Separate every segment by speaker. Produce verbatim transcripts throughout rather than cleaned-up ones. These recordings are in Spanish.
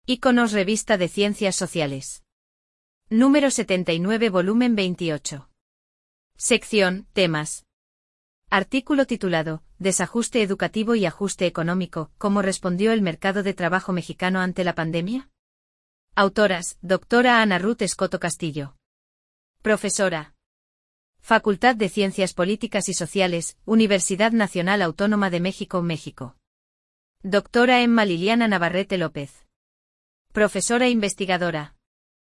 Speaker 1: Iconos Revista de Ciencias Sociales. Número setenta y nueve, volumen veintiocho. Sección, temas. Artículo titulado, Desajuste educativo y ajuste económico, ¿cómo respondió el mercado de trabajo mexicano ante la pandemia? Autoras, doctora Ana Ruth Escoto Castillo. Profesora. Facultad de Ciencias Políticas y Sociales, Universidad Nacional Autónoma de México, México. Doctora Emma Liliana Navarrete López. Profesora investigadora.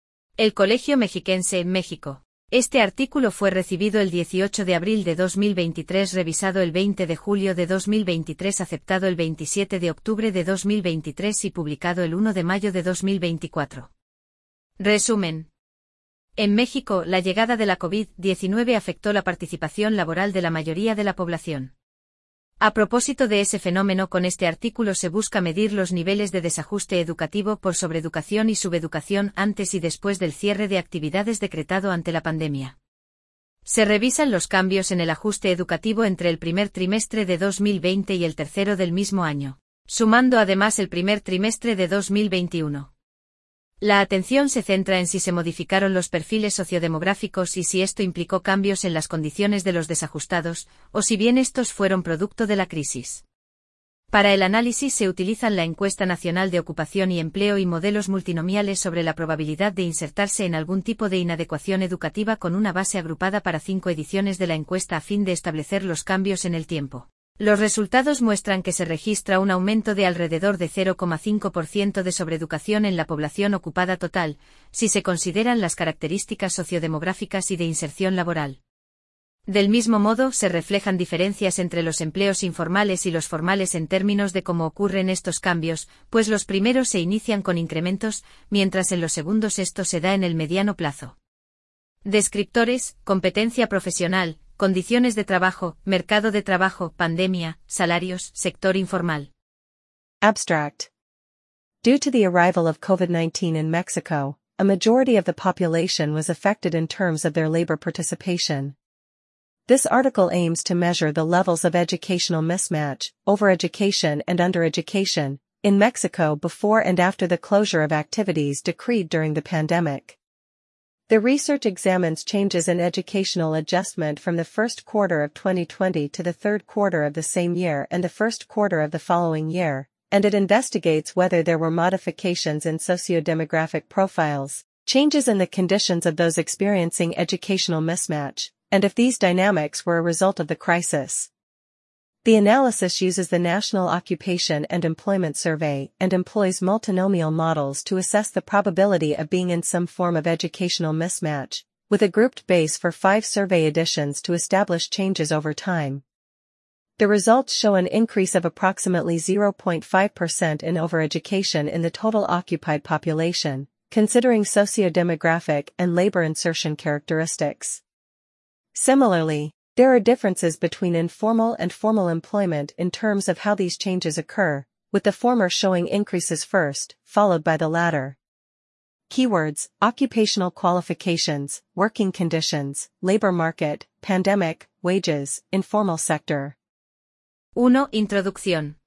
Speaker 1: El Colegio Mexiquense, México. Este artículo fue recibido el dieciocho de abril de dos mil veintitrés, revisado el veinte de julio de dos mil veintitrés, aceptado el veintisiete de octubre de dos mil veintitrés y publicado el uno de mayo de dos mil veinticuatro. Resumen. En México, la llegada de la COVID diecinueve afectó la participación laboral de la mayoría de la población. A propósito de ese fenómeno, con este artículo se busca medir los niveles de desajuste educativo por sobreeducación y subeducación antes y después del cierre de actividades decretado ante la pandemia. Se revisan los cambios en el ajuste educativo entre el primer trimestre de dos mil veinte y el tercero del mismo año, sumando además el primer trimestre de dos mil veintiuno. La atención se centra en si se modificaron los perfiles sociodemográficos y si esto implicó cambios en las condiciones de los desajustados, o si bien estos fueron producto de la crisis. Para el análisis se utilizan la Encuesta Nacional de Ocupación y Empleo y modelos multinomiales sobre la probabilidad de insertarse en algún tipo de inadecuación educativa, con una base agrupada para cinco ediciones de la encuesta a fin de establecer los cambios en el tiempo. Los resultados muestran que se registra un aumento de alrededor de cero coma cinco por ciento de sobreeducación en la población ocupada total, si se consideran las características sociodemográficas y de inserción laboral. Del mismo modo, se reflejan diferencias entre los empleos informales y los formales en términos de cómo ocurren estos cambios, pues los primeros se inician con incrementos, mientras en los segundos esto se da en el mediano plazo. Descriptores: competencia profesional, condiciones de trabajo, mercado de trabajo, pandemia, salarios, sector informal.
Speaker 2: Abstract. Due to the arrival of COVID nineteen in Mexico, a majority of the population was affected in terms of their labor participation. This article aims to measure the levels of educational mismatch, overeducation and undereducation, in Mexico before and after the closure of activities decreed during the pandemic. The research examines changes in educational adjustment from the first quarter of twenty twenty to the third quarter of the same year and the first quarter of the following year, and it investigates whether there were modifications in sociodemographic profiles, changes in the conditions of those experiencing educational mismatch, and if these dynamics were a result of the crisis. The analysis uses the National Occupation and Employment Survey and employs multinomial models to assess the probability of being in some form of educational mismatch, with a grouped base for five survey editions to establish changes over time. The results show an increase of approximately zero point five percent in overeducation in the total occupied population, considering sociodemographic and labor insertion characteristics. Similarly, there are differences between informal and formal employment in terms of how these changes occur, with the former showing increases first, followed by the latter. Keywords: occupational qualifications, working conditions, labor market, pandemic, wages, informal sector.
Speaker 1: uno. Introducción.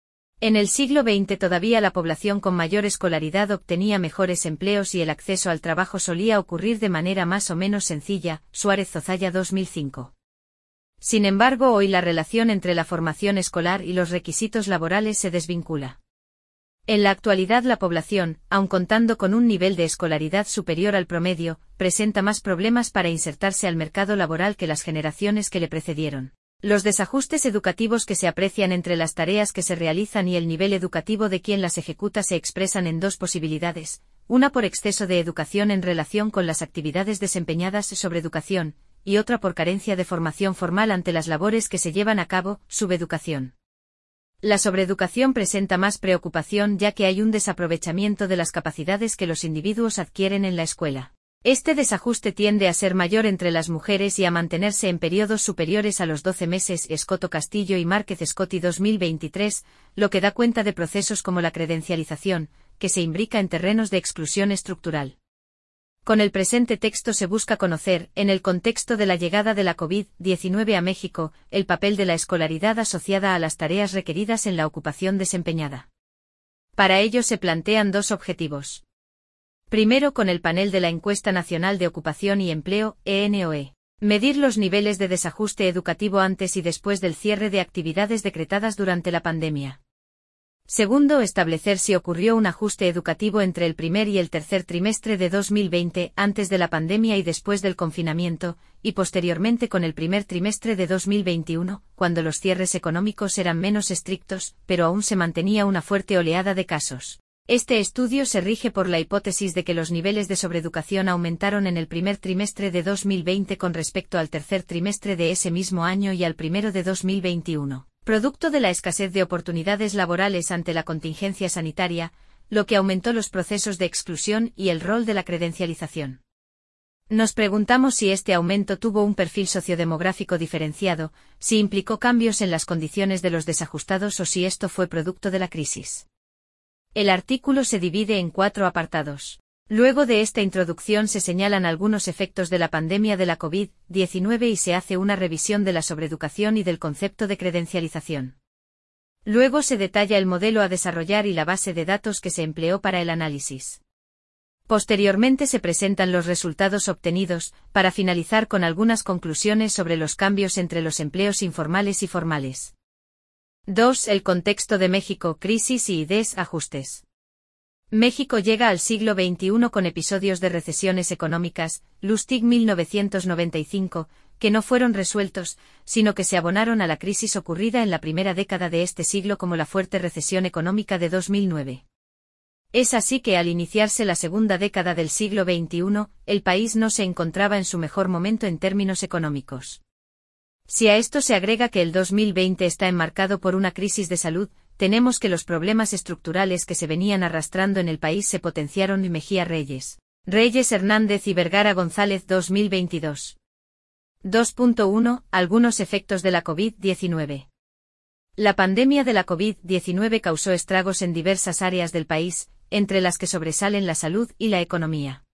Speaker 1: En el siglo veinte todavía la población con mayor escolaridad obtenía mejores empleos y el acceso al trabajo solía ocurrir de manera más o menos sencilla. Suárez Zozaya dos mil cinco. Sin embargo, hoy la relación entre la formación escolar y los requisitos laborales se desvincula. En la actualidad la población, aun contando con un nivel de escolaridad superior al promedio, presenta más problemas para insertarse al mercado laboral que las generaciones que le precedieron. Los desajustes educativos que se aprecian entre las tareas que se realizan y el nivel educativo de quien las ejecuta se expresan en dos posibilidades, una por exceso de educación en relación con las actividades desempeñadas sobre educación, y otra por carencia de formación formal ante las labores que se llevan a cabo, subeducación. La sobreeducación presenta más preocupación ya que hay un desaprovechamiento de las capacidades que los individuos adquieren en la escuela. Este desajuste tiende a ser mayor entre las mujeres y a mantenerse en periodos superiores a los doce meses. Escoto Castillo y Márquez Scotti dos mil veintitrés, lo que da cuenta de procesos como la credencialización, que se imbrica en terrenos de exclusión estructural. Con el presente texto se busca conocer, en el contexto de la llegada de la COVID diecinueve a México, el papel de la escolaridad asociada a las tareas requeridas en la ocupación desempeñada. Para ello se plantean dos objetivos. Primero, con el panel de la Encuesta Nacional de Ocupación y Empleo, E N O E. Medir los niveles de desajuste educativo antes y después del cierre de actividades decretadas durante la pandemia. Segundo, establecer si ocurrió un ajuste educativo entre el primer y el tercer trimestre de dos mil veinte, antes de la pandemia y después del confinamiento, y posteriormente con el primer trimestre de dos mil veintiuno, cuando los cierres económicos eran menos estrictos, pero aún se mantenía una fuerte oleada de casos. Este estudio se rige por la hipótesis de que los niveles de sobreeducación aumentaron en el primer trimestre de dos mil veinte con respecto al tercer trimestre de ese mismo año y al primero de dos mil veintiuno, producto de la escasez de oportunidades laborales ante la contingencia sanitaria, lo que aumentó los procesos de exclusión y el rol de la credencialización. Nos preguntamos si este aumento tuvo un perfil sociodemográfico diferenciado, si implicó cambios en las condiciones de los desajustados o si esto fue producto de la crisis. El artículo se divide en cuatro apartados. Luego de esta introducción se señalan algunos efectos de la pandemia de la COVID diecinueve y se hace una revisión de la sobreeducación y del concepto de credencialización. Luego se detalla el modelo a desarrollar y la base de datos que se empleó para el análisis. Posteriormente se presentan los resultados obtenidos, para finalizar con algunas conclusiones sobre los cambios entre los empleos informales y formales. dos. El contexto de México, crisis y desajustes. México llega al siglo veintiuno con episodios de recesiones económicas, Lustig mil novecientos noventa y cinco, que no fueron resueltos, sino que se abonaron a la crisis ocurrida en la primera década de este siglo como la fuerte recesión económica de dos mil nueve. Es así que al iniciarse la segunda década del siglo veintiuno, el país no se encontraba en su mejor momento en términos económicos. Si a esto se agrega que el dos mil veinte está enmarcado por una crisis de salud, tenemos que los problemas estructurales que se venían arrastrando en el país se potenciaron y Mejía Reyes, Reyes Hernández y Vergara González dos mil veintidós. dos punto uno. Algunos efectos de la COVID diecinueve. La pandemia de la COVID diecinueve causó estragos en diversas áreas del país, entre las que sobresalen la salud y la economía.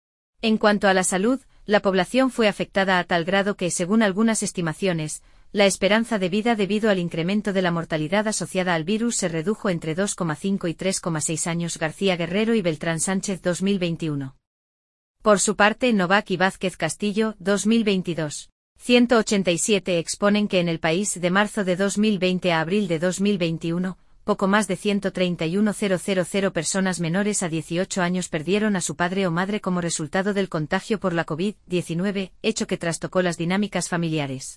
Speaker 1: En cuanto a la salud, la población fue afectada a tal grado que, según algunas estimaciones, la esperanza de vida debido al incremento de la mortalidad asociada al virus se redujo entre dos coma cinco y tres coma seis años. García Guerrero y Beltrán Sánchez dos mil veintiuno. Por su parte, Novak y Vázquez Castillo dos mil veintidós. ciento ochenta y siete exponen que en el país de marzo de dos mil veinte a abril de dos mil veintiuno, poco más de ciento treinta y mil personas menores a dieciocho años perdieron a su padre o madre como resultado del contagio por la COVID diecinueve, hecho que trastocó las dinámicas familiares.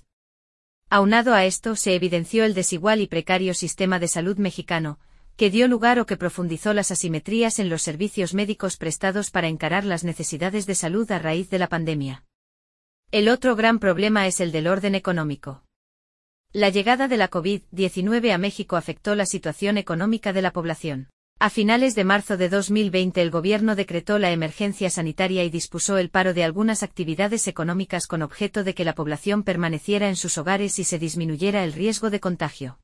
Speaker 1: Aunado a esto se evidenció el desigual y precario sistema de salud mexicano, que dio lugar o que profundizó las asimetrías en los servicios médicos prestados para encarar las necesidades de salud a raíz de la pandemia. El otro gran problema es el del orden económico. La llegada de la COVID diecinueve a México afectó la situación económica de la población. A finales de marzo de dos mil veinte el gobierno decretó la emergencia sanitaria y dispuso el paro de algunas actividades económicas con objeto de que la población permaneciera en sus hogares y se disminuyera el riesgo de contagio.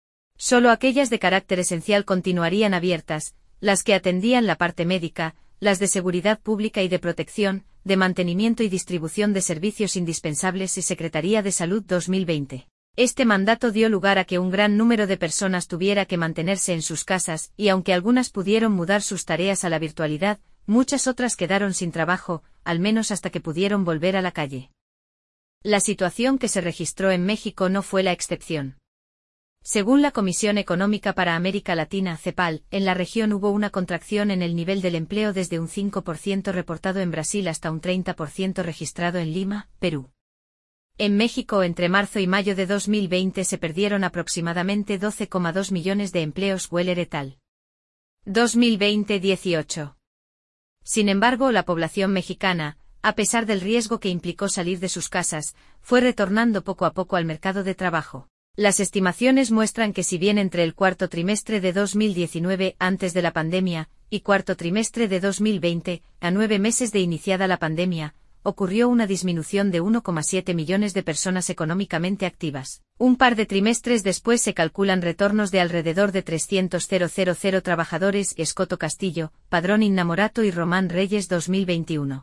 Speaker 1: Solo aquellas de carácter esencial continuarían abiertas, las que atendían la parte médica, las de seguridad pública y de protección, de mantenimiento y distribución de servicios indispensables y Secretaría de Salud dos mil veinte. Este mandato dio lugar a que un gran número de personas tuviera que mantenerse en sus casas, y aunque algunas pudieron mudar sus tareas a la virtualidad, muchas otras quedaron sin trabajo, al menos hasta que pudieron volver a la calle. La situación que se registró en México no fue la excepción. Según la Comisión Económica para América Latina, CEPAL, en la región hubo una contracción en el nivel del empleo desde un cinco por ciento reportado en Brasil hasta un treinta por ciento registrado en Lima, Perú. En México entre marzo y mayo de dos mil veinte se perdieron aproximadamente doce coma dos millones de empleos. Weller et al. dos mil veinte dieciocho. Sin embargo, la población mexicana, a pesar del riesgo que implicó salir de sus casas, fue retornando poco a poco al mercado de trabajo. Las estimaciones muestran que si bien entre el cuarto trimestre de dos mil diecinueve, antes de la pandemia, y cuarto trimestre de dos mil veinte, a nueve meses de iniciada la pandemia, ocurrió una disminución de uno coma siete millones de personas económicamente activas. Un par de trimestres después se calculan retornos de alrededor de trescientos mil trabajadores. Escoto Castillo, Padrón Innamorato y Román Reyes dos mil veintiuno.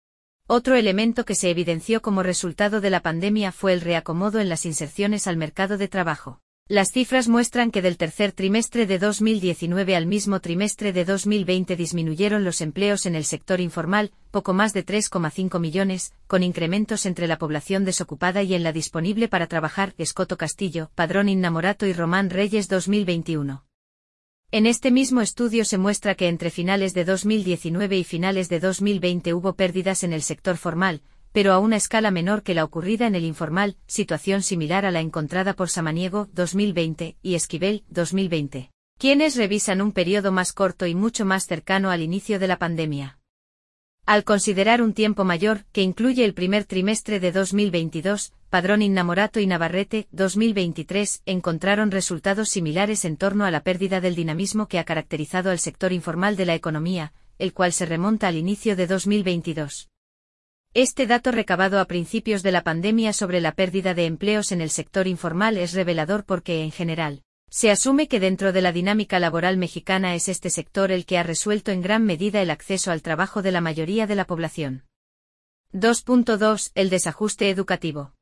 Speaker 1: Otro elemento que se evidenció como resultado de la pandemia fue el reacomodo en las inserciones al mercado de trabajo. Las cifras muestran que del tercer trimestre de dos mil diecinueve al mismo trimestre de dos mil veinte disminuyeron los empleos en el sector informal, poco más de tres coma cinco millones, con incrementos entre la población desocupada y en la disponible para trabajar. Escoto Castillo, Padrón Innamorato y Román Reyes dos mil veintiuno. En este mismo estudio se muestra que entre finales de dos mil diecinueve y finales de dos mil veinte hubo pérdidas en el sector formal, pero a una escala menor que la ocurrida en el informal, situación similar a la encontrada por Samaniego dos mil veinte y Esquivel dos mil veinte, quienes revisan un periodo más corto y mucho más cercano al inicio de la pandemia. Al considerar un tiempo mayor, que incluye el primer trimestre de dos mil veintidós, Padrón Innamorato y Navarrete dos mil veintitrés encontraron resultados similares en torno a la pérdida del dinamismo que ha caracterizado al sector informal de la economía, el cual se remonta al inicio de dos mil veintidós. Este dato recabado a principios de la pandemia sobre la pérdida de empleos en el sector informal es revelador porque, en general, se asume que dentro de la dinámica laboral mexicana es este sector el que ha resuelto en gran medida el acceso al trabajo de la mayoría de la población. dos punto dos. El desajuste educativo.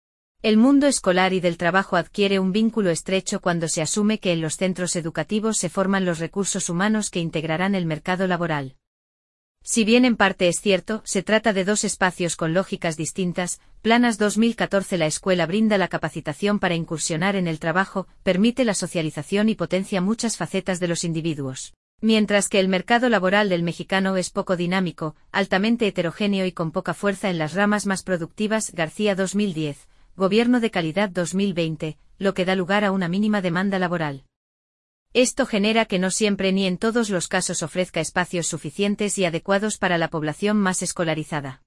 Speaker 1: El mundo escolar y del trabajo adquiere un vínculo estrecho cuando se asume que en los centros educativos se forman los recursos humanos que integrarán el mercado laboral. Si bien en parte es cierto, se trata de dos espacios con lógicas distintas. Planas dos mil catorce. La escuela brinda la capacitación para incursionar en el trabajo, permite la socialización y potencia muchas facetas de los individuos. Mientras que el mercado laboral del mexicano es poco dinámico, altamente heterogéneo y con poca fuerza en las ramas más productivas. García dos mil diez, Gobierno de Calidad dos mil veinte, lo que da lugar a una mínima demanda laboral. Esto genera que no siempre ni en todos los casos ofrezca espacios suficientes y adecuados para la población más escolarizada.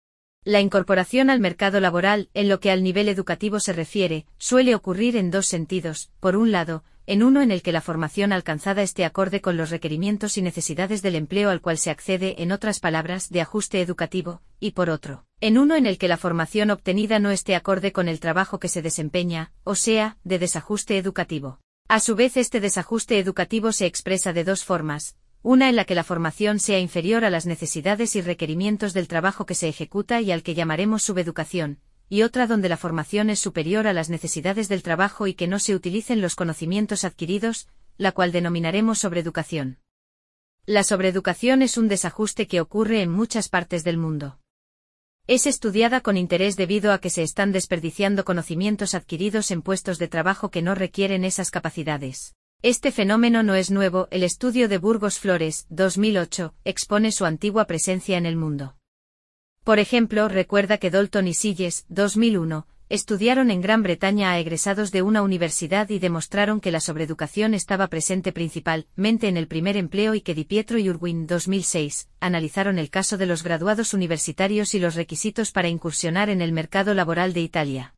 Speaker 1: La incorporación al mercado laboral, en lo que al nivel educativo se refiere, suele ocurrir en dos sentidos. Por un lado, en uno en el que la formación alcanzada esté acorde con los requerimientos y necesidades del empleo al cual se accede, en otras palabras, de ajuste educativo, y por otro, en uno en el que la formación obtenida no esté acorde con el trabajo que se desempeña, o sea, de desajuste educativo. A su vez, este desajuste educativo se expresa de dos formas, una en la que la formación sea inferior a las necesidades y requerimientos del trabajo que se ejecuta y al que llamaremos subeducación, y otra donde la formación es superior a las necesidades del trabajo y que no se utilicen los conocimientos adquiridos, la cual denominaremos sobreeducación. La sobreeducación es un desajuste que ocurre en muchas partes del mundo. Es estudiada con interés debido a que se están desperdiciando conocimientos adquiridos en puestos de trabajo que no requieren esas capacidades. Este fenómeno no es nuevo. El estudio de Burgos Flores, dos mil ocho, expone su antigua presencia en el mundo. Por ejemplo, recuerda que Dalton y Silles, dos mil uno, estudiaron en Gran Bretaña a egresados de una universidad y demostraron que la sobreeducación estaba presente principalmente en el primer empleo, y que Di Pietro y Urwin, dos mil seis, analizaron el caso de los graduados universitarios y los requisitos para incursionar en el mercado laboral de Italia.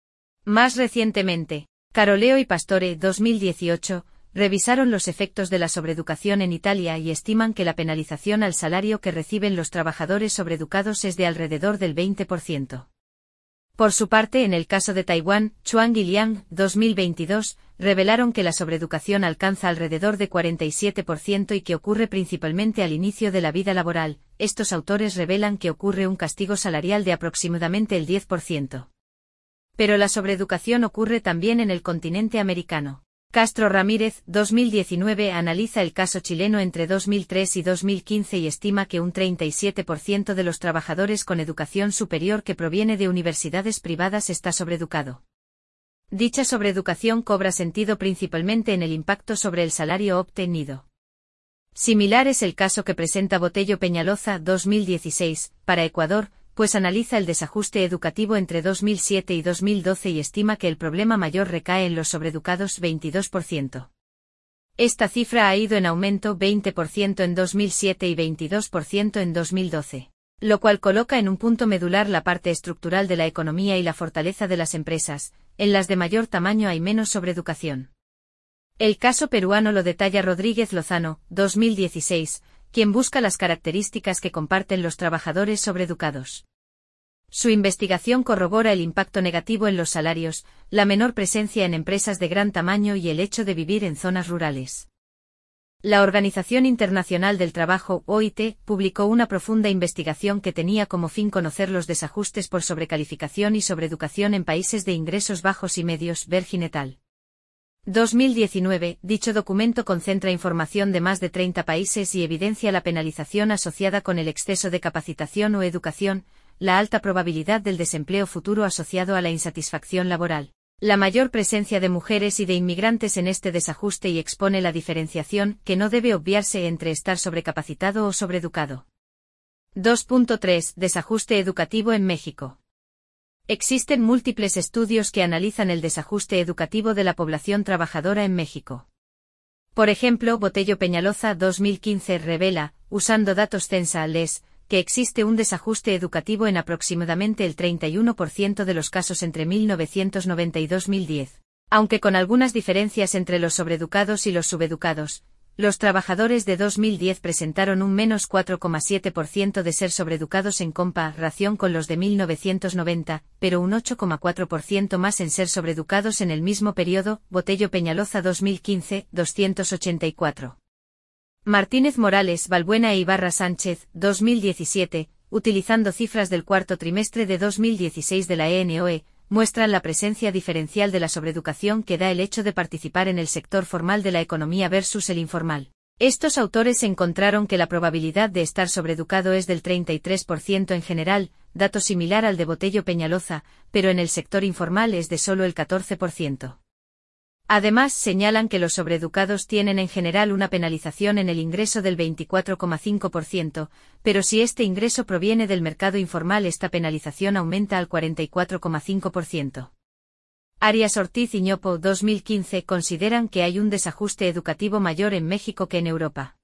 Speaker 1: Más recientemente, Caroleo y Pastore, dos mil dieciocho, revisaron los efectos de la sobreeducación en Italia y estiman que la penalización al salario que reciben los trabajadores sobreeducados es de alrededor del veinte por ciento. Por su parte, en el caso de Taiwán, Chuang y Liang, dos mil veintidós, revelaron que la sobreeducación alcanza alrededor de cuarenta y siete por ciento y que ocurre principalmente al inicio de la vida laboral. Estos autores revelan que ocurre un castigo salarial de aproximadamente el diez por ciento. Pero la sobreeducación ocurre también en el continente americano. Castro Ramírez, dos mil diecinueve, analiza el caso chileno entre dos mil tres y dos mil quince y estima que un treinta y siete por ciento de los trabajadores con educación superior que proviene de universidades privadas está sobreeducado. Dicha sobreeducación cobra sentido principalmente en el impacto sobre el salario obtenido. Similar es el caso que presenta Botello Peñaloza, dos mil dieciséis, para Ecuador, pues analiza el desajuste educativo entre dos mil siete y dos mil doce y estima que el problema mayor recae en los sobreeducados, veintidós por ciento. Esta cifra ha ido en aumento, veinte por ciento en dos mil siete y veintidós por ciento en dos mil doce, lo cual coloca en un punto medular la parte estructural de la economía y la fortaleza de las empresas. En las de mayor tamaño hay menos sobreeducación. El caso peruano lo detalla Rodríguez Lozano, dos mil dieciséis, quien busca las características que comparten los trabajadores sobreeducados. Su investigación corrobora el impacto negativo en los salarios, la menor presencia en empresas de gran tamaño y el hecho de vivir en zonas rurales. La Organización Internacional del Trabajo, O I T, publicó una profunda investigación que tenía como fin conocer los desajustes por sobrecalificación y sobreeducación en países de ingresos bajos y medios. Bergin et al. dos mil diecinueve, dicho documento concentra información de más de treinta países y evidencia la penalización asociada con el exceso de capacitación o educación, la alta probabilidad del desempleo futuro asociado a la insatisfacción laboral, la mayor presencia de mujeres y de inmigrantes en este desajuste y expone la diferenciación que no debe obviarse entre estar sobrecapacitado o sobreeducado. dos punto tres. Desajuste educativo en México. Existen múltiples estudios que analizan el desajuste educativo de la población trabajadora en México. Por ejemplo, Botello Peñaloza dos mil quince revela, usando datos censales, que existe un desajuste educativo en aproximadamente el treinta y uno por ciento de los casos entre mil novecientos noventa y dos y dos mil diez, aunque con algunas diferencias entre los sobreeducados y los subeducados. Los trabajadores de dos mil diez presentaron un menos cuatro coma siete por ciento de ser sobreeducados en comparación con los de mil novecientos noventa, pero un ocho coma cuatro por ciento más en ser sobreeducados en el mismo periodo. Botello Peñaloza dos mil quince, doscientos ochenta y cuatro. Martínez Morales Balbuena e Ibarra Sánchez, dos mil diecisiete, utilizando cifras del cuarto trimestre de dos mil dieciséis de la E N O E, muestran la presencia diferencial de la sobreeducación que da el hecho de participar en el sector formal de la economía versus el informal. Estos autores encontraron que la probabilidad de estar sobreeducado es del treinta y tres por ciento en general, dato similar al de Botello Peñaloza, pero en el sector informal es de solo el catorce por ciento. Además, señalan que los sobreeducados tienen en general una penalización en el ingreso del veinticuatro coma cinco por ciento, pero si este ingreso proviene del mercado informal, esta penalización aumenta al cuarenta y cuatro coma cinco por ciento. Arias Ortiz y Ñopo dos mil quince consideran que hay un desajuste educativo mayor en México que en Europa.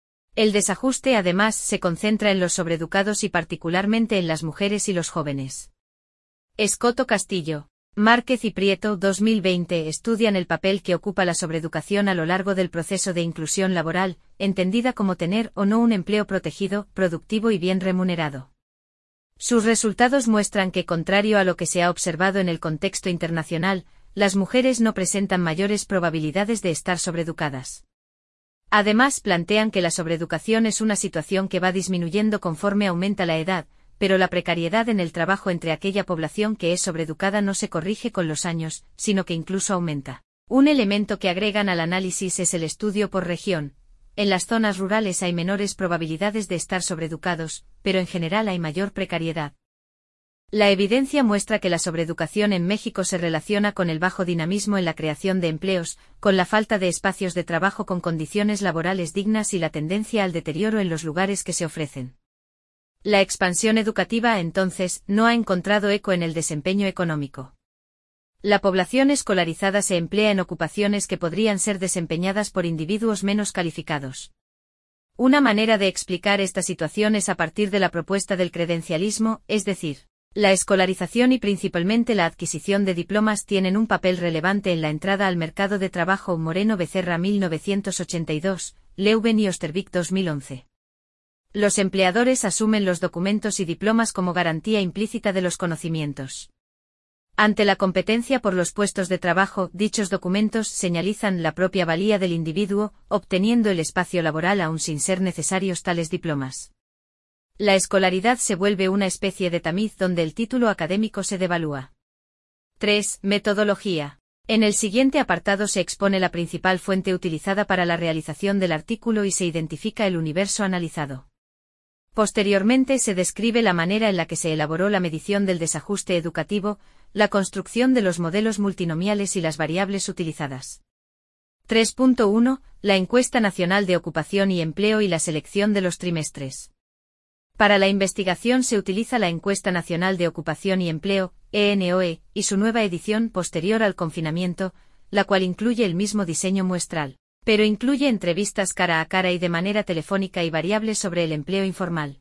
Speaker 1: El desajuste además se concentra en los sobreeducados y particularmente en las mujeres y los jóvenes. Escoto Castillo, Márquez y Prieto dos mil veinte estudian el papel que ocupa la sobreeducación a lo largo del proceso de inclusión laboral, entendida como tener o no un empleo protegido, productivo y bien remunerado. Sus resultados muestran que, contrario a lo que se ha observado en el contexto internacional, las mujeres no presentan mayores probabilidades de estar sobreeducadas. Además, plantean que la sobreeducación es una situación que va disminuyendo conforme aumenta la edad, pero la precariedad en el trabajo entre aquella población que es sobreeducada no se corrige con los años, sino que incluso aumenta. Un elemento que agregan al análisis es el estudio por región. En las zonas rurales hay menores probabilidades de estar sobreeducados, pero en general hay mayor precariedad. La evidencia muestra que la sobreeducación en México se relaciona con el bajo dinamismo en la creación de empleos, con la falta de espacios de trabajo con condiciones laborales dignas y la tendencia al deterioro en los lugares que se ofrecen. La expansión educativa, entonces, no ha encontrado eco en el desempeño económico. La población escolarizada se emplea en ocupaciones que podrían ser desempeñadas por individuos menos calificados. Una manera de explicar esta situación es a partir de la propuesta del credencialismo, es decir, la escolarización y principalmente la adquisición de diplomas tienen un papel relevante en la entrada al mercado de trabajo. Moreno Becerra mil novecientos ochenta y dos, Leuven y Ostervik dos mil once. Los empleadores asumen los documentos y diplomas como garantía implícita de los conocimientos. Ante la competencia por los puestos de trabajo, dichos documentos señalizan la propia valía del individuo, obteniendo el espacio laboral aún sin ser necesarios tales diplomas. La escolaridad se vuelve una especie de tamiz donde el título académico se devalúa. tres. Metodología. En el siguiente apartado se expone la principal fuente utilizada para la realización del artículo y se identifica el universo analizado. Posteriormente se describe la manera en la que se elaboró la medición del desajuste educativo, la construcción de los modelos multinomiales y las variables utilizadas. tres punto uno. La encuesta nacional de ocupación y empleo y la selección de los trimestres. Para la investigación se utiliza la Encuesta Nacional de Ocupación y Empleo, E N O E, y su nueva edición posterior al confinamiento, la cual incluye el mismo diseño muestral, pero incluye entrevistas cara a cara y de manera telefónica y variables sobre el empleo informal.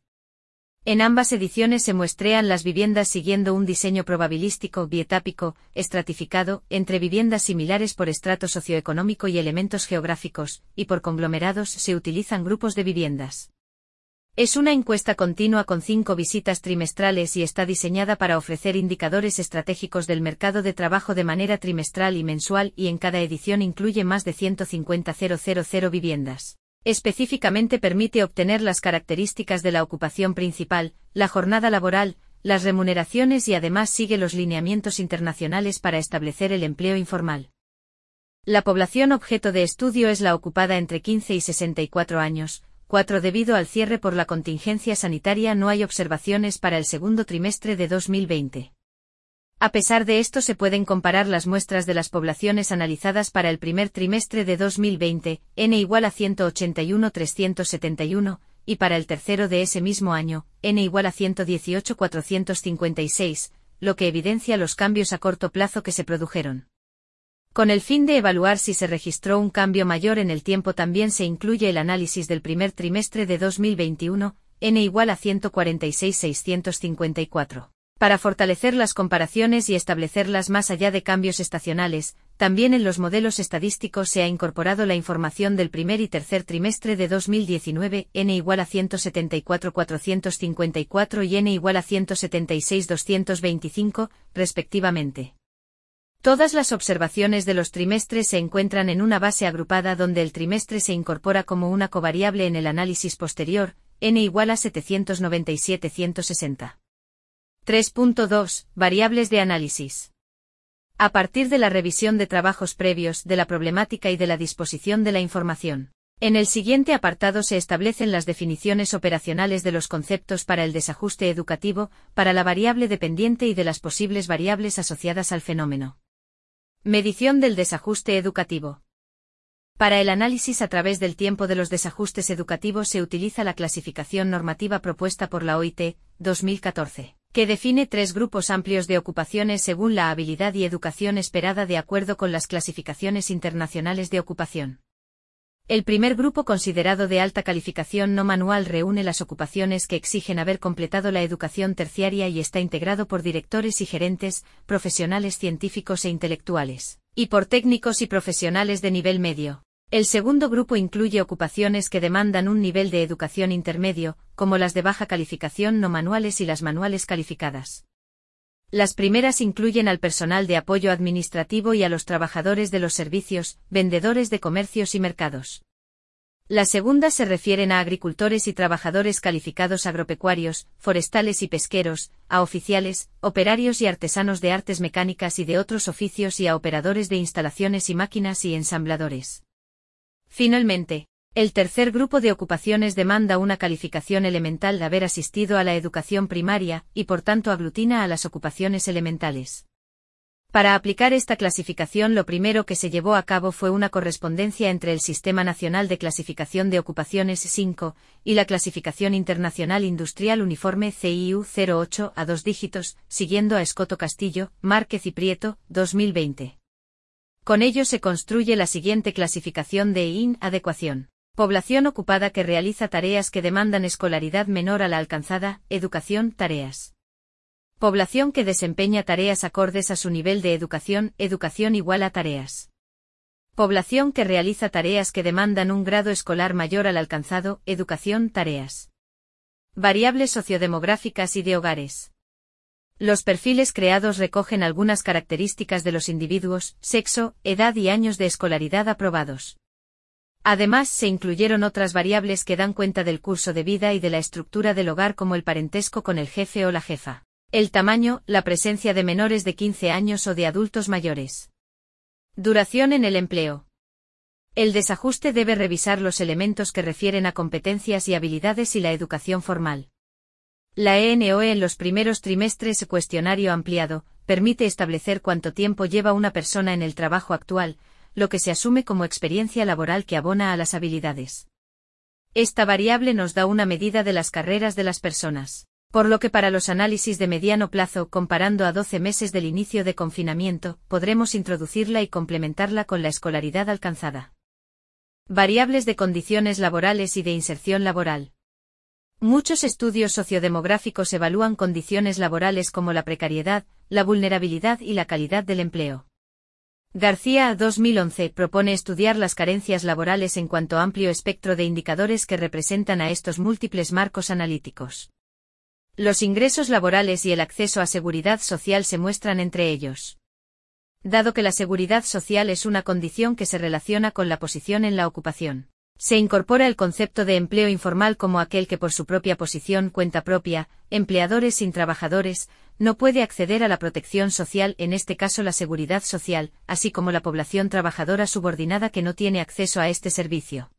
Speaker 1: En ambas ediciones se muestrean las viviendas siguiendo un diseño probabilístico, bietápico, estratificado, entre viviendas similares por estrato socioeconómico y elementos geográficos, y por conglomerados se utilizan grupos de viviendas. Es una encuesta continua con cinco visitas trimestrales y está diseñada para ofrecer indicadores estratégicos del mercado de trabajo de manera trimestral y mensual, y en cada edición incluye más de ciento cincuenta mil viviendas. Específicamente permite obtener las características de la ocupación principal, la jornada laboral, las remuneraciones y además sigue los lineamientos internacionales para establecer el empleo informal. La población objeto de estudio es la ocupada entre quince y sesenta y cuatro años. cuatro Debido al cierre por la contingencia sanitaria no hay observaciones para el segundo trimestre de dos mil veinte. A pesar de esto se pueden comparar las muestras de las poblaciones analizadas para el primer trimestre de dos mil veinte, N igual a ciento ochenta y uno mil trescientos setenta y uno, y para el tercero de ese mismo año, N igual a ciento dieciocho mil cuatrocientos cincuenta y seis, lo que evidencia los cambios a corto plazo que se produjeron. Con el fin de evaluar si se registró un cambio mayor en el tiempo también se incluye el análisis del primer trimestre de dos mil veintiuno, N igual a ciento cuarenta y seis mil seiscientos cincuenta y cuatro. Para fortalecer las comparaciones y establecerlas más allá de cambios estacionales, también en los modelos estadísticos se ha incorporado la información del primer y tercer trimestre de dos mil diecinueve, N igual a ciento setenta y cuatro mil cuatrocientos cincuenta y cuatro y N igual a ciento setenta y seis mil doscientos veinticinco, respectivamente. Todas las observaciones de los trimestres se encuentran en una base agrupada donde el trimestre se incorpora como una covariable en el análisis posterior, N igual a setecientos noventa y siete mil ciento sesenta. tres punto dos. Variables de análisis. A partir de la revisión de trabajos previos, de la problemática y de la disposición de la información. En el siguiente apartado se establecen las definiciones operacionales de los conceptos para el desajuste educativo, para la variable dependiente y de las posibles variables asociadas al fenómeno. Medición del desajuste educativo. Para el análisis a través del tiempo de los desajustes educativos se utiliza la clasificación normativa propuesta por la O I T, dos mil catorce, que define tres grupos amplios de ocupaciones según la habilidad y educación esperada de acuerdo con las clasificaciones internacionales de ocupación. El primer grupo considerado de alta calificación no manual reúne las ocupaciones que exigen haber completado la educación terciaria y está integrado por directores y gerentes, profesionales científicos e intelectuales, y por técnicos y profesionales de nivel medio. El segundo grupo incluye ocupaciones que demandan un nivel de educación intermedio, como las de baja calificación no manuales y las manuales calificadas. Las primeras incluyen al personal de apoyo administrativo y a los trabajadores de los servicios, vendedores de comercios y mercados. Las segundas se refieren a agricultores y trabajadores calificados agropecuarios, forestales y pesqueros, a oficiales, operarios y artesanos de artes mecánicas y de otros oficios y a operadores de instalaciones y máquinas y ensambladores. Finalmente, el tercer grupo de ocupaciones demanda una calificación elemental de haber asistido a la educación primaria, y por tanto aglutina a las ocupaciones elementales. Para aplicar esta clasificación lo primero que se llevó a cabo fue una correspondencia entre el Sistema Nacional de Clasificación de Ocupaciones cinco y la Clasificación Internacional Industrial Uniforme C I U cero ocho a dos dígitos, siguiendo a Escoto Castillo, Márquez y Prieto, dos mil veinte. Con ello se construye la siguiente clasificación de inadecuación. Población ocupada que realiza tareas que demandan escolaridad menor a la alcanzada, educación, tareas. Población que desempeña tareas acordes a su nivel de educación, educación igual a tareas. Población que realiza tareas que demandan un grado escolar mayor al alcanzado, educación, tareas. Variables sociodemográficas y de hogares. Los perfiles creados recogen algunas características de los individuos, sexo, edad y años de escolaridad aprobados. Además, se incluyeron otras variables que dan cuenta del curso de vida y de la estructura del hogar como el parentesco con el jefe o la jefa, el tamaño, la presencia de menores de quince años o de adultos mayores. Duración en el empleo. El desajuste debe revisar los elementos que refieren a competencias y habilidades y la educación formal. La E N O E en los primeros trimestres cuestionario ampliado, permite establecer cuánto tiempo lleva una persona en el trabajo actual, lo que se asume como experiencia laboral que abona a las habilidades. Esta variable nos da una medida de las carreras de las personas, por lo que para los análisis de mediano plazo, comparando a doce meses del inicio de confinamiento, podremos introducirla y complementarla con la escolaridad alcanzada. Variables de condiciones laborales y de inserción laboral. Muchos estudios sociodemográficos evalúan condiciones laborales como la precariedad, la vulnerabilidad y la calidad del empleo. García, dos mil once, propone estudiar las carencias laborales en cuanto amplio espectro de indicadores que representan a estos múltiples marcos analíticos. Los ingresos laborales y el acceso a seguridad social se muestran entre ellos. Dado que la seguridad social es una condición que se relaciona con la posición en la ocupación, se incorpora el concepto de empleo informal como aquel que por su propia posición, cuenta propia, empleadores sin trabajadores, no puede acceder a la protección social, en este caso la seguridad social, así como la población trabajadora subordinada que no tiene acceso a este servicio.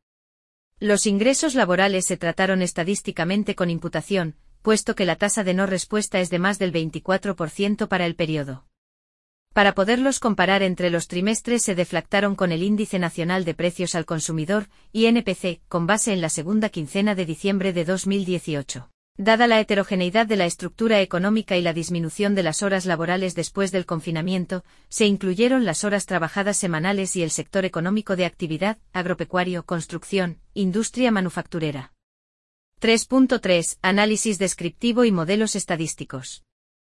Speaker 1: Los ingresos laborales se trataron estadísticamente con imputación, puesto que la tasa de no respuesta es de más del veinticuatro por ciento para el periodo. Para poderlos comparar entre los trimestres se deflactaron con el Índice Nacional de Precios al Consumidor, I N P C, con base en la segunda quincena de diciembre de dos mil dieciocho. Dada la heterogeneidad de la estructura económica y la disminución de las horas laborales después del confinamiento, se incluyeron las horas trabajadas semanales y el sector económico de actividad, agropecuario, construcción, industria manufacturera. tres punto tres. Análisis descriptivo y modelos estadísticos.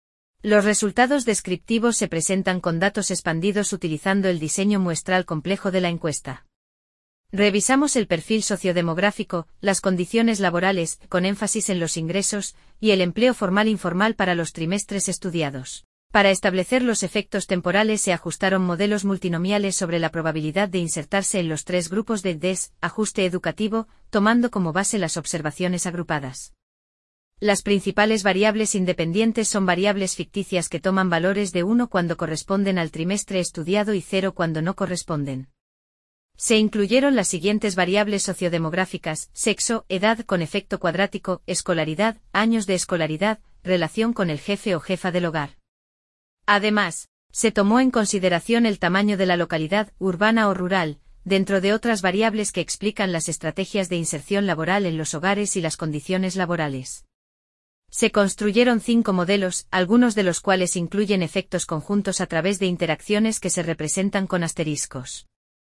Speaker 1: Los resultados descriptivos se presentan con datos expandidos utilizando el diseño muestral complejo de la encuesta. Revisamos el perfil sociodemográfico, las condiciones laborales, con énfasis en los ingresos, y el empleo formal-informal para los trimestres estudiados. Para establecer los efectos temporales se ajustaron modelos multinomiales sobre la probabilidad de insertarse en los tres grupos de D E S, ajuste educativo, tomando como base las observaciones agrupadas. Las principales variables independientes son variables ficticias que toman valores de uno cuando corresponden al trimestre estudiado y cero cuando no corresponden. Se incluyeron las siguientes variables sociodemográficas: sexo, edad con efecto cuadrático, escolaridad, años de escolaridad, relación con el jefe o jefa del hogar. Además, se tomó en consideración el tamaño de la localidad, urbana o rural, dentro de otras variables que explican las estrategias de inserción laboral en los hogares y las condiciones laborales. Se construyeron cinco modelos, algunos de los cuales incluyen efectos conjuntos a través de interacciones que se representan con asteriscos.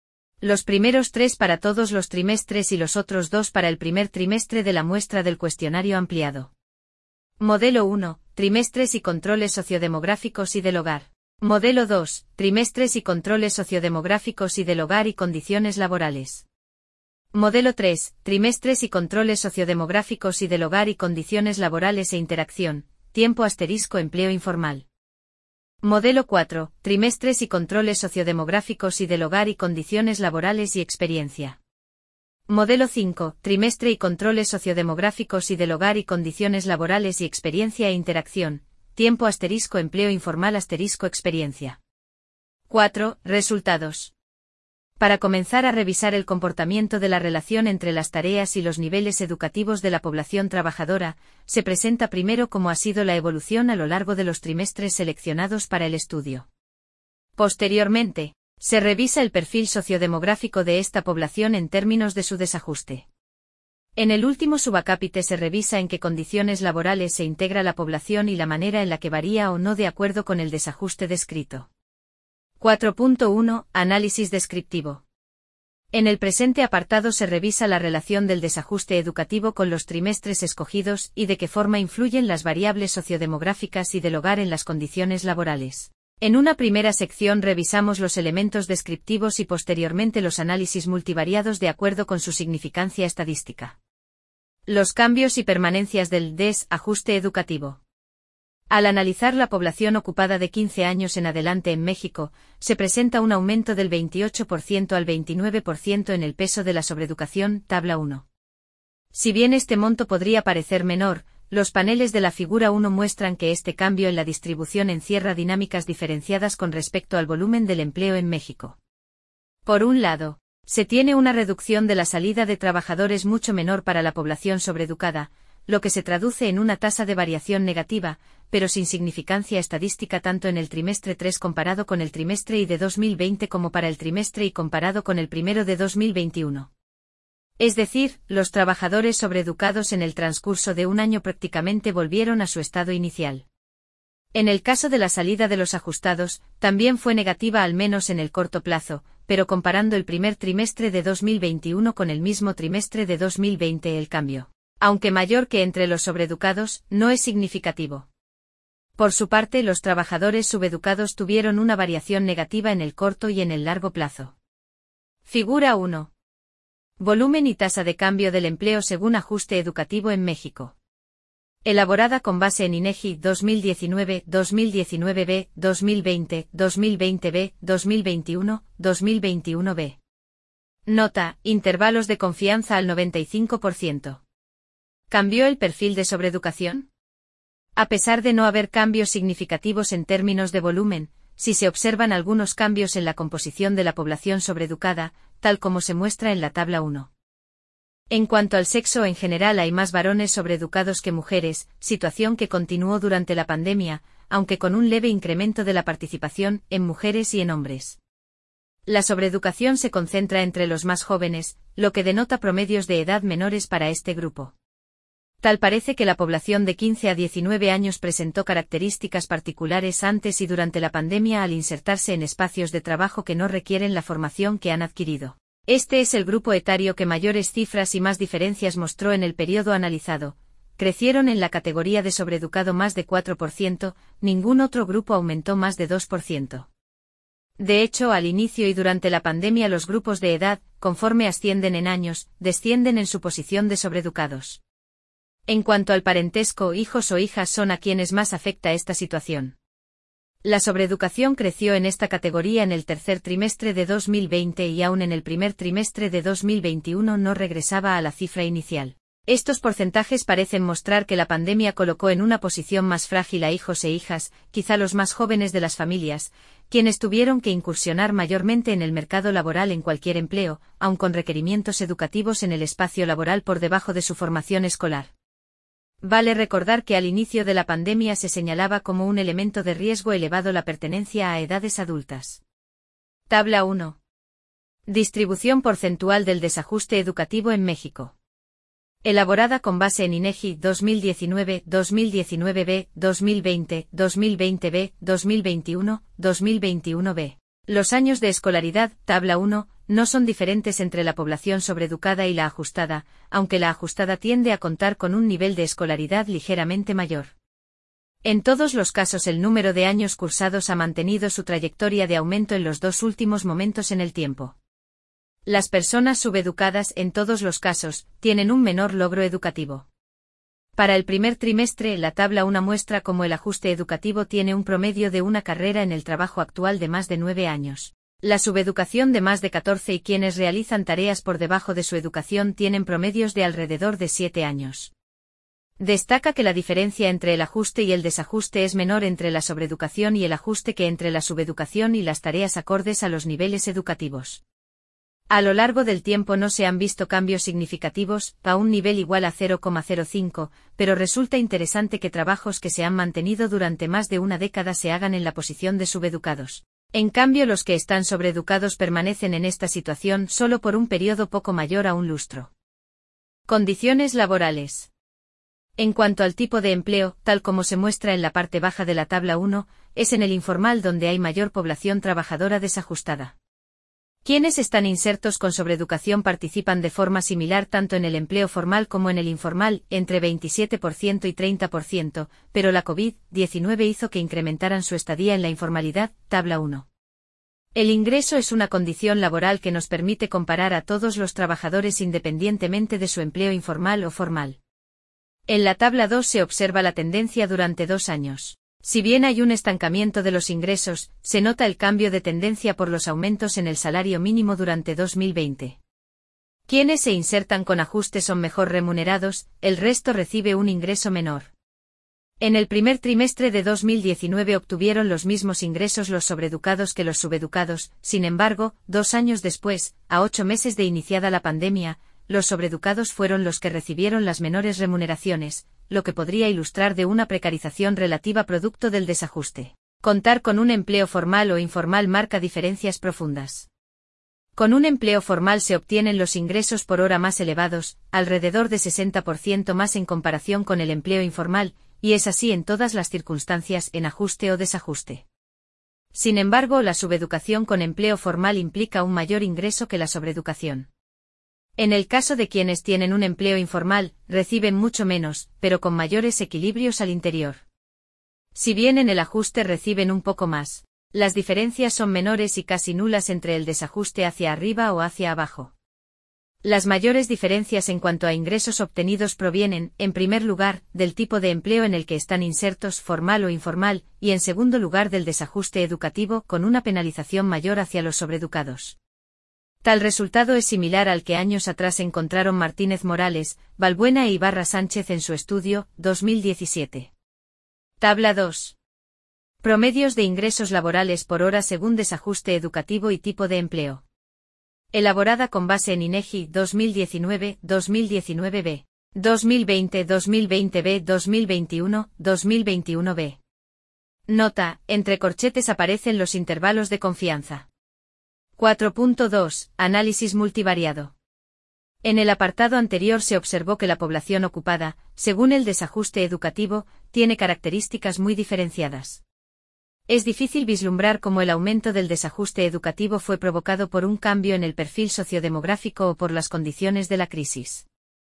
Speaker 1: Los primeros tres para todos los trimestres y los otros dos para el primer trimestre de la muestra del cuestionario ampliado. Modelo uno. Trimestres y controles sociodemográficos y del hogar. Modelo dos. Trimestres y controles sociodemográficos y del hogar y condiciones laborales. Modelo tres. Trimestres y controles sociodemográficos y del hogar y condiciones laborales e interacción. Tiempo asterisco empleo informal. Modelo cuatro. Trimestres y controles sociodemográficos y del hogar y condiciones laborales y experiencia. Modelo cinco. Trimestre y controles sociodemográficos y del hogar y condiciones laborales y experiencia e interacción. Tiempo asterisco empleo informal asterisco experiencia. cuatro. Resultados. Para comenzar a revisar el comportamiento de la relación entre las tareas y los niveles educativos de la población trabajadora, se presenta primero cómo ha sido la evolución a lo largo de los trimestres seleccionados para el estudio. Posteriormente, se revisa el perfil sociodemográfico de esta población en términos de su desajuste. En el último subacápite se revisa en qué condiciones laborales se integra la población y la manera en la que varía o no de acuerdo con el desajuste descrito. cuatro punto uno. Análisis descriptivo. En el presente apartado se revisa la relación del desajuste educativo con los trimestres escogidos y de qué forma influyen las variables sociodemográficas y del hogar en las condiciones laborales. En una primera sección revisamos los elementos descriptivos y posteriormente los análisis multivariados de acuerdo con su significancia estadística. Los cambios y permanencias del D E S, ajuste educativo. Al analizar la población ocupada de quince años en adelante en México, se presenta un aumento del veintiocho por ciento al veintinueve por ciento en el peso de la sobreeducación, tabla uno. Si bien este monto podría parecer menor, los paneles de la figura uno muestran que este cambio en la distribución encierra dinámicas diferenciadas con respecto al volumen del empleo en México. Por un lado, se tiene una reducción de la salida de trabajadores mucho menor para la población sobreeducada, lo que se traduce en una tasa de variación negativa, pero sin significancia estadística tanto en el trimestre tres comparado con el trimestre I de dos mil veinte como para el trimestre I comparado con el primero de dos mil veintiuno. Es decir, los trabajadores sobreeducados en el transcurso de un año prácticamente volvieron a su estado inicial. En el caso de la salida de los ajustados, también fue negativa al menos en el corto plazo, pero comparando el primer trimestre de dos mil veintiuno con el mismo trimestre de dos mil veinte el cambio, aunque mayor que entre los sobreeducados, no es significativo. Por su parte, los trabajadores subeducados tuvieron una variación negativa en el corto y en el largo plazo. Figura uno. Volumen y tasa de cambio del empleo según ajuste educativo en México. Elaborada con base en INEGI dos mil diecinueve, dos mil diecinueve B, dos mil veinte, dos mil veinte B, dos mil veintiuno, dos mil veintiuno B. Nota: intervalos de confianza al noventa y cinco por ciento. ¿Cambió el perfil de sobreeducación? A pesar de no haber cambios significativos en términos de volumen, sí se observan algunos cambios en la composición de la población sobreeducada, tal como se muestra en la tabla uno. En cuanto al sexo en general hay más varones sobreeducados que mujeres, situación que continuó durante la pandemia, aunque con un leve incremento de la participación en mujeres y en hombres. La sobreeducación se concentra entre los más jóvenes, lo que denota promedios de edad menores para este grupo. Tal parece que la población de quince a diecinueve años presentó características particulares antes y durante la pandemia al insertarse en espacios de trabajo que no requieren la formación que han adquirido. Este es el grupo etario que mayores cifras y más diferencias mostró en el periodo analizado. Crecieron en la categoría de sobreeducado más de cuatro por ciento, ningún otro grupo aumentó más de dos por ciento. De hecho, al inicio y durante la pandemia los grupos de edad, conforme ascienden en años, descienden en su posición de sobreeducados. En cuanto al parentesco, hijos o hijas son a quienes más afecta esta situación. La sobreeducación creció en esta categoría en el tercer trimestre de dos mil veinte y aún en el primer trimestre de dos mil veintiuno no regresaba a la cifra inicial. Estos porcentajes parecen mostrar que la pandemia colocó en una posición más frágil a hijos e hijas, quizá los más jóvenes de las familias, quienes tuvieron que incursionar mayormente en el mercado laboral en cualquier empleo, aun con requerimientos educativos en el espacio laboral por debajo de su formación escolar. Vale recordar que al inicio de la pandemia se señalaba como un elemento de riesgo elevado la pertenencia a edades adultas. Tabla uno. Distribución porcentual del desajuste educativo en México. Elaborada con base en INEGI dos mil diecinueve, dos mil diecinueve B, dos mil veinte, dos mil veinte B, dos mil veintiuno, dos mil veintiuno B. Los años de escolaridad, tabla uno, no son diferentes entre la población sobreeducada y la ajustada, aunque la ajustada tiende a contar con un nivel de escolaridad ligeramente mayor. En todos los casos el número de años cursados ha mantenido su trayectoria de aumento en los dos últimos momentos en el tiempo. Las personas subeducadas, en todos los casos, tienen un menor logro educativo. Para el primer trimestre, la tabla uno muestra cómo el ajuste educativo tiene un promedio de una carrera en el trabajo actual de más de nueve años. La subeducación de más de catorce y quienes realizan tareas por debajo de su educación tienen promedios de alrededor de siete años. Destaca que la diferencia entre el ajuste y el desajuste es menor entre la sobreeducación y el ajuste que entre la subeducación y las tareas acordes a los niveles educativos. A lo largo del tiempo no se han visto cambios significativos, a un nivel igual a cero coma cero cinco, pero resulta interesante que trabajos que se han mantenido durante más de una década se hagan en la posición de subeducados. En cambio, los que están sobreeducados permanecen en esta situación solo por un periodo poco mayor a un lustro. Condiciones laborales. En cuanto al tipo de empleo, tal como se muestra en la parte baja de la tabla uno, es en el informal donde hay mayor población trabajadora desajustada. Quienes están insertos con sobreeducación participan de forma similar tanto en el empleo formal como en el informal, entre veintisiete por ciento y treinta por ciento, pero la COVID diecinueve hizo que incrementaran su estadía en la informalidad, tabla uno. El ingreso es una condición laboral que nos permite comparar a todos los trabajadores independientemente de su empleo informal o formal. En la tabla dos se observa la tendencia durante dos años. Si bien hay un estancamiento de los ingresos, se nota el cambio de tendencia por los aumentos en el salario mínimo durante dos mil veinte. Quienes se insertan con ajuste son mejor remunerados, el resto recibe un ingreso menor. En el primer trimestre de dos mil diecinueve obtuvieron los mismos ingresos los sobreeducados que los subeducados, sin embargo, dos años después, a ocho meses de iniciada la pandemia, los sobreeducados fueron los que recibieron las menores remuneraciones, lo que podría ilustrar de una precarización relativa producto del desajuste. Contar con un empleo formal o informal marca diferencias profundas. Con un empleo formal se obtienen los ingresos por hora más elevados, alrededor de sesenta por ciento más en comparación con el empleo informal, y es así en todas las circunstancias, en ajuste o desajuste. Sin embargo, la subeducación con empleo formal implica un mayor ingreso que la sobreeducación. En el caso de quienes tienen un empleo informal, reciben mucho menos, pero con mayores equilibrios al interior. Si bien en el ajuste reciben un poco más, las diferencias son menores y casi nulas entre el desajuste hacia arriba o hacia abajo. Las mayores diferencias en cuanto a ingresos obtenidos provienen, en primer lugar, del tipo de empleo en el que están insertos, formal o informal, y en segundo lugar del desajuste educativo, con una penalización mayor hacia los sobreeducados. Tal resultado es similar al que años atrás encontraron Martínez Morales, Balbuena e Ibarra Sánchez en su estudio, dos mil diecisiete. Tabla dos. Promedios de ingresos laborales por hora según desajuste educativo y tipo de empleo. Elaborada con base en INEGI dos mil diecinueve, dos mil diecinueve B, dos mil veinte, dos mil veinte B, dos mil veintiuno, dos mil veintiuno B. Nota, entre corchetes aparecen los intervalos de confianza. cuatro punto dos. Análisis multivariado. En el apartado anterior se observó que la población ocupada, según el desajuste educativo, tiene características muy diferenciadas. Es difícil vislumbrar cómo el aumento del desajuste educativo fue provocado por un cambio en el perfil sociodemográfico o por las condiciones de la crisis.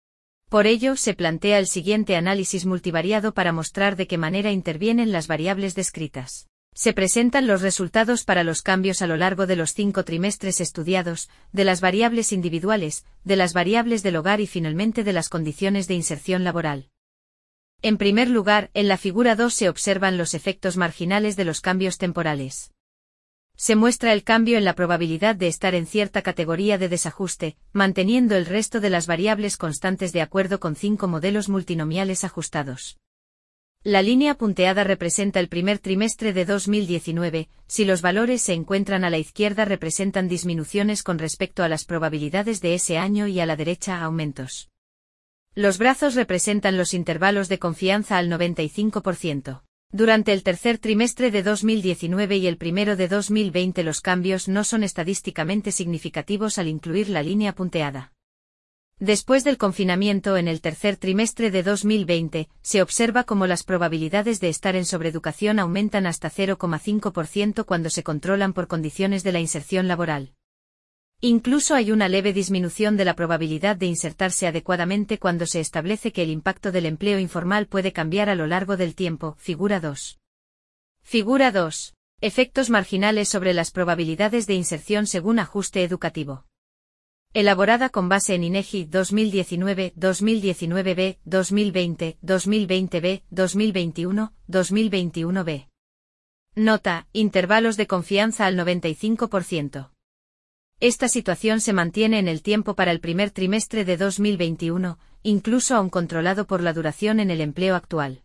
Speaker 1: Por ello, se plantea el siguiente análisis multivariado para mostrar de qué manera intervienen las variables descritas. Se presentan los resultados para los cambios a lo largo de los cinco trimestres estudiados, de las variables individuales, de las variables del hogar y finalmente de las condiciones de inserción laboral. En primer lugar, en la figura dos se observan los efectos marginales de los cambios temporales. Se muestra el cambio en la probabilidad de estar en cierta categoría de desajuste, manteniendo el resto de las variables constantes de acuerdo con cinco modelos multinomiales ajustados. La línea punteada representa el primer trimestre de dos mil diecinueve, si los valores se encuentran a la izquierda representan disminuciones con respecto a las probabilidades de ese año y a la derecha aumentos. Los brazos representan los intervalos de confianza al noventa y cinco por ciento. Durante el tercer trimestre de dos mil diecinueve y el primero de dos mil veinte los cambios no son estadísticamente significativos al incluir la línea punteada. Después del confinamiento en el tercer trimestre de dos mil veinte, se observa cómo las probabilidades de estar en sobreeducación aumentan hasta cero coma cinco por ciento cuando se controlan por condiciones de la inserción laboral. Incluso hay una leve disminución de la probabilidad de insertarse adecuadamente cuando se establece que el impacto del empleo informal puede cambiar a lo largo del tiempo. Figura dos. Figura dos. Efectos marginales sobre las probabilidades de inserción según ajuste educativo. Elaborada con base en INEGI dos mil diecinueve, dos mil diecinueve B, dos mil veinte, dos mil veinte B, dos mil veintiuno, dos mil veintiuno B. Nota, intervalos de confianza al noventa y cinco por ciento. Esta situación se mantiene en el tiempo para el primer trimestre de dos mil veintiuno, incluso aun controlado por la duración en el empleo actual.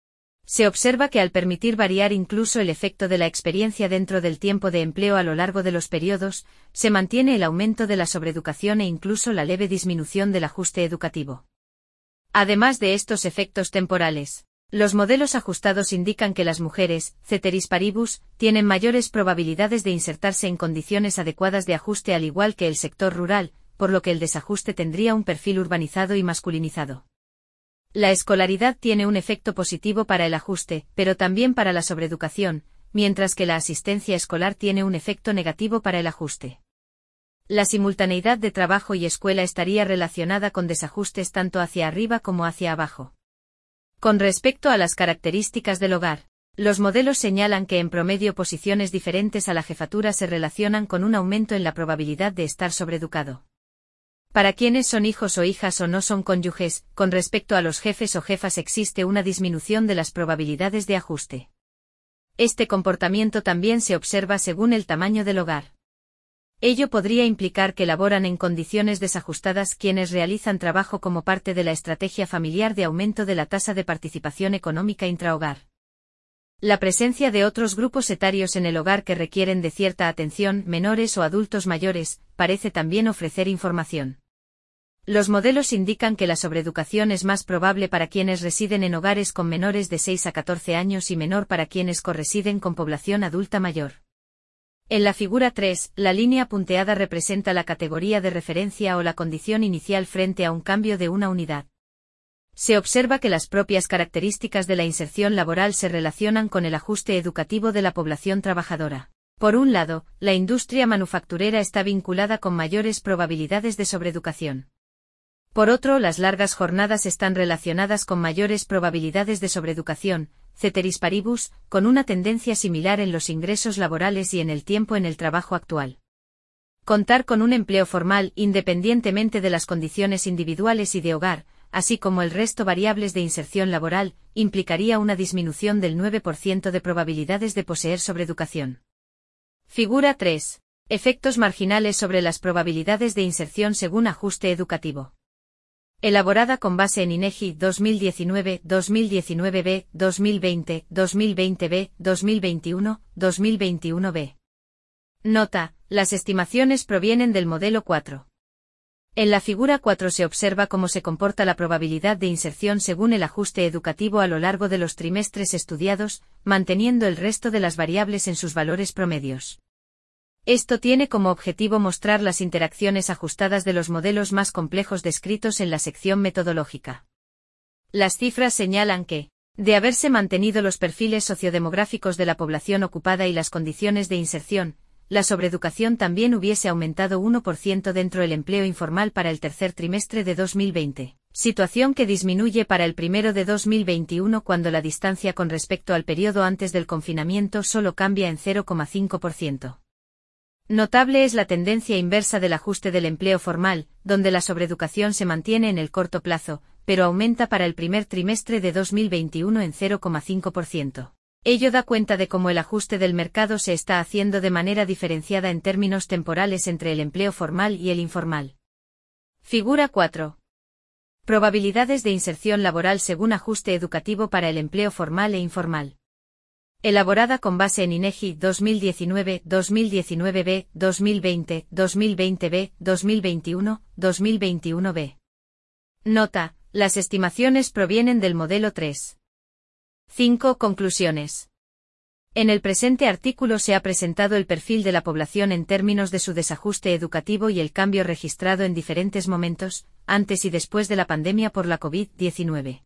Speaker 1: Se observa que al permitir variar incluso el efecto de la experiencia dentro del tiempo de empleo a lo largo de los periodos, se mantiene el aumento de la sobreeducación e incluso la leve disminución del ajuste educativo. Además de estos efectos temporales, los modelos ajustados indican que las mujeres, ceteris paribus, tienen mayores probabilidades de insertarse en condiciones adecuadas de ajuste al igual que el sector rural, por lo que el desajuste tendría un perfil urbanizado y masculinizado. La escolaridad tiene un efecto positivo para el ajuste, pero también para la sobreeducación, mientras que la asistencia escolar tiene un efecto negativo para el ajuste. La simultaneidad de trabajo y escuela estaría relacionada con desajustes tanto hacia arriba como hacia abajo. Con respecto a las características del hogar, los modelos señalan que en promedio posiciones diferentes a la jefatura se relacionan con un aumento en la probabilidad de estar sobreeducado. Para quienes son hijos o hijas o no son cónyuges, con respecto a los jefes o jefas existe una disminución de las probabilidades de ajuste. Este comportamiento también se observa según el tamaño del hogar. Ello podría implicar que laboran en condiciones desajustadas quienes realizan trabajo como parte de la estrategia familiar de aumento de la tasa de participación económica intrahogar. La presencia de otros grupos etarios en el hogar que requieren de cierta atención, menores o adultos mayores, parece también ofrecer información. Los modelos indican que la sobreeducación es más probable para quienes residen en hogares con menores de seis a catorce años y menor para quienes corresiden con población adulta mayor. En la figura tres, la línea punteada representa la categoría de referencia o la condición inicial frente a un cambio de una unidad. Se observa que las propias características de la inserción laboral se relacionan con el ajuste educativo de la población trabajadora. Por un lado, la industria manufacturera está vinculada con mayores probabilidades de sobreeducación. Por otro, las largas jornadas están relacionadas con mayores probabilidades de sobreeducación, ceteris paribus, con una tendencia similar en los ingresos laborales y en el tiempo en el trabajo actual. Contar con un empleo formal, independientemente de las condiciones individuales y de hogar, así como el resto variables de inserción laboral, implicaría una disminución del nueve por ciento de probabilidades de poseer sobreeducación. Figura tres. Efectos marginales sobre las probabilidades de inserción según ajuste educativo. Elaborada con base en INEGI dos mil diecinueve, dos mil diecinueve B, dos mil veinte, dos mil veinte B, dos mil veintiuno, dos mil veintiuno B. Nota: las estimaciones provienen del modelo cuatro. En la figura cuatro se observa cómo se comporta la probabilidad de inserción según el ajuste educativo a lo largo de los trimestres estudiados, manteniendo el resto de las variables en sus valores promedios. Esto tiene como objetivo mostrar las interacciones ajustadas de los modelos más complejos descritos en la sección metodológica. Las cifras señalan que, de haberse mantenido los perfiles sociodemográficos de la población ocupada y las condiciones de inserción, la sobreeducación también hubiese aumentado uno por ciento dentro del empleo informal para el tercer trimestre de dos mil veinte, situación que disminuye para el primero de dos mil veintiuno cuando la distancia con respecto al periodo antes del confinamiento solo cambia en cero coma cinco por ciento. Notable es la tendencia inversa del ajuste del empleo formal, donde la sobreeducación se mantiene en el corto plazo, pero aumenta para el primer trimestre de dos mil veintiuno en cero coma cinco por ciento. Ello da cuenta de cómo el ajuste del mercado se está haciendo de manera diferenciada en términos temporales entre el empleo formal y el informal. Figura cuatro. Probabilidades de inserción laboral según ajuste educativo para el empleo formal e informal. Elaborada con base en INEGI dos mil diecinueve, dos mil diecinueve B, dos mil veinte, dos mil veinte B, dos mil veintiuno, dos mil veintiuno B. Nota: las estimaciones provienen del modelo tres. cinco Conclusiones. En el presente artículo se ha presentado el perfil de la población en términos de su desajuste educativo y el cambio registrado en diferentes momentos, antes y después de la pandemia por la COVID diecinueve.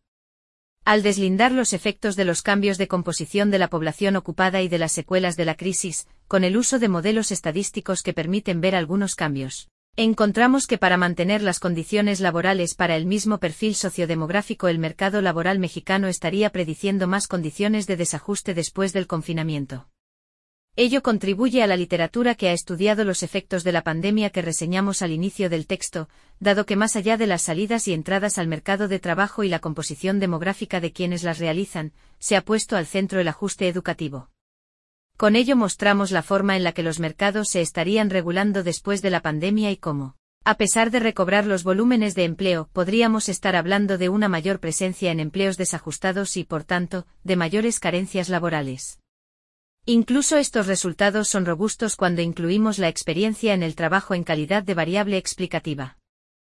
Speaker 1: Al deslindar los efectos de los cambios de composición de la población ocupada y de las secuelas de la crisis, con el uso de modelos estadísticos que permiten ver algunos cambios, encontramos que para mantener las condiciones laborales para el mismo perfil sociodemográfico el mercado laboral mexicano estaría prediciendo más condiciones de desajuste después del confinamiento. Ello contribuye a la literatura que ha estudiado los efectos de la pandemia que reseñamos al inicio del texto, dado que más allá de las salidas y entradas al mercado de trabajo y la composición demográfica de quienes las realizan, se ha puesto al centro el ajuste educativo. Con ello mostramos la forma en la que los mercados se estarían regulando después de la pandemia y cómo, a pesar de recobrar los volúmenes de empleo, podríamos estar hablando de una mayor presencia en empleos desajustados y, por tanto, de mayores carencias laborales. Incluso estos resultados son robustos cuando incluimos la experiencia en el trabajo en calidad de variable explicativa.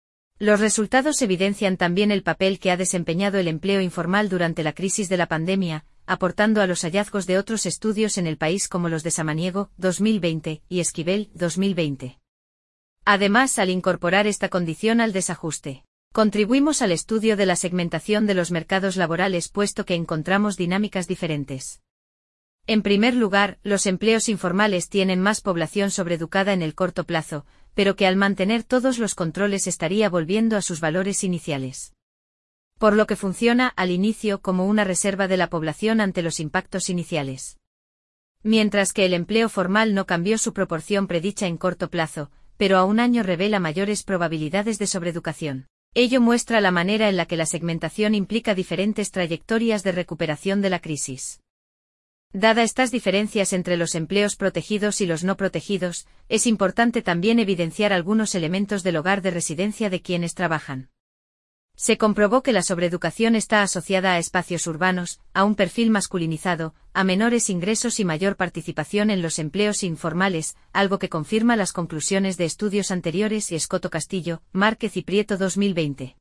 Speaker 1: Los resultados evidencian también el papel que ha desempeñado el empleo informal durante la crisis de la pandemia, aportando a los hallazgos de otros estudios en el país como los de Samaniego, dos mil veinte, y Esquivel, dos mil veinte. Además, al incorporar esta condición al desajuste, contribuimos al estudio de la segmentación de los mercados laborales puesto que encontramos dinámicas diferentes. En primer lugar, los empleos informales tienen más población sobreeducada en el corto plazo, pero que al mantener todos los controles estaría volviendo a sus valores iniciales. Por lo que funciona al inicio como una reserva de la población ante los impactos iniciales. Mientras que el empleo formal no cambió su proporción predicha en corto plazo, pero a un año revela mayores probabilidades de sobreeducación. Ello muestra la manera en la que la segmentación implica diferentes trayectorias de recuperación de la crisis. Dada estas diferencias entre los empleos protegidos y los no protegidos, es importante también evidenciar algunos elementos del hogar de residencia de quienes trabajan. Se comprobó que la sobreeducación está asociada a espacios urbanos, a un perfil masculinizado, a menores ingresos y mayor participación en los empleos informales, algo que confirma las conclusiones de estudios anteriores y Escoto Castillo, Márquez y Prieto dos mil veinte.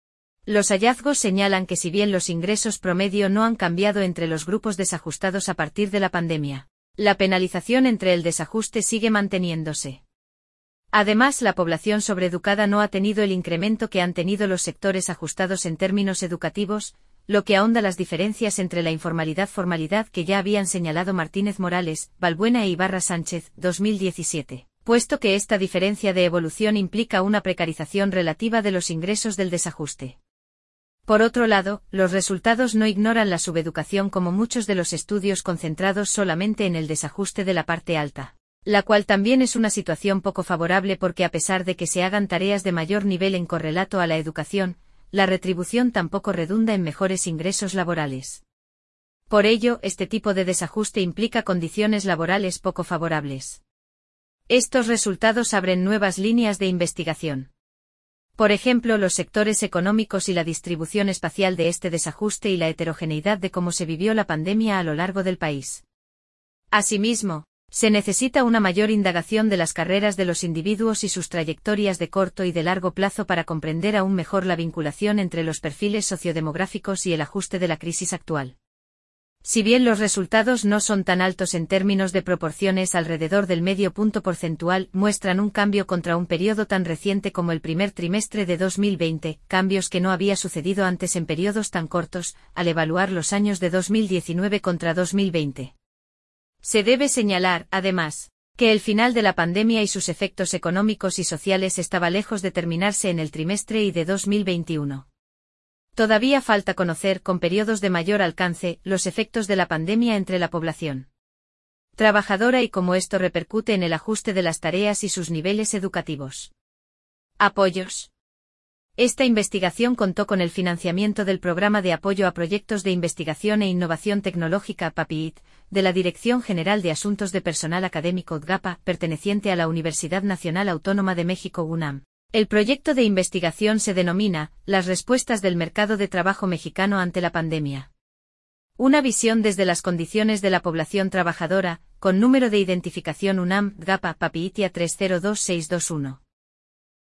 Speaker 1: Los hallazgos señalan que si bien los ingresos promedio no han cambiado entre los grupos desajustados a partir de la pandemia, la penalización entre el desajuste sigue manteniéndose. Además, la población sobreeducada no ha tenido el incremento que han tenido los sectores ajustados en términos educativos, lo que ahonda las diferencias entre la informalidad-formalidad que ya habían señalado Martínez Morales, Balbuena e Ibarra Sánchez, dos mil diecisiete, puesto que esta diferencia de evolución implica una precarización relativa de los ingresos del desajuste. Por otro lado, los resultados no ignoran la subeducación como muchos de los estudios concentrados solamente en el desajuste de la parte alta, la cual también es una situación poco favorable porque a pesar de que se hagan tareas de mayor nivel en correlato a la educación, la retribución tampoco redunda en mejores ingresos laborales. Por ello, este tipo de desajuste implica condiciones laborales poco favorables. Estos resultados abren nuevas líneas de investigación. Por ejemplo, los sectores económicos y la distribución espacial de este desajuste y la heterogeneidad de cómo se vivió la pandemia a lo largo del país. Asimismo, se necesita una mayor indagación de las carreras de los individuos y sus trayectorias de corto y de largo plazo para comprender aún mejor la vinculación entre los perfiles sociodemográficos y el ajuste de la crisis actual. Si bien los resultados no son tan altos en términos de proporciones, alrededor del medio punto porcentual, muestran un cambio contra un periodo tan reciente como el primer trimestre de dos mil veinte, cambios que no había sucedido antes en periodos tan cortos, al evaluar los años de dos mil diecinueve contra dos mil veinte. Se debe señalar, además, que el final de la pandemia y sus efectos económicos y sociales estaba lejos de terminarse en el trimestre y de dos mil veintiuno. Todavía falta conocer, con periodos de mayor alcance, los efectos de la pandemia entre la población trabajadora y cómo esto repercute en el ajuste de las tareas y sus niveles educativos. Apoyos. Esta investigación contó con el financiamiento del Programa de Apoyo a Proyectos de Investigación e Innovación Tecnológica P A P I T, de la Dirección General de Asuntos de Personal Académico D G A P A, perteneciente a la Universidad Nacional Autónoma de México UNAM. El proyecto de investigación se denomina Las respuestas del mercado de trabajo mexicano ante la pandemia. Una visión desde las condiciones de la población trabajadora, con número de identificación UNAM D G A P A P A P I T I A tres cero dos seis dos uno.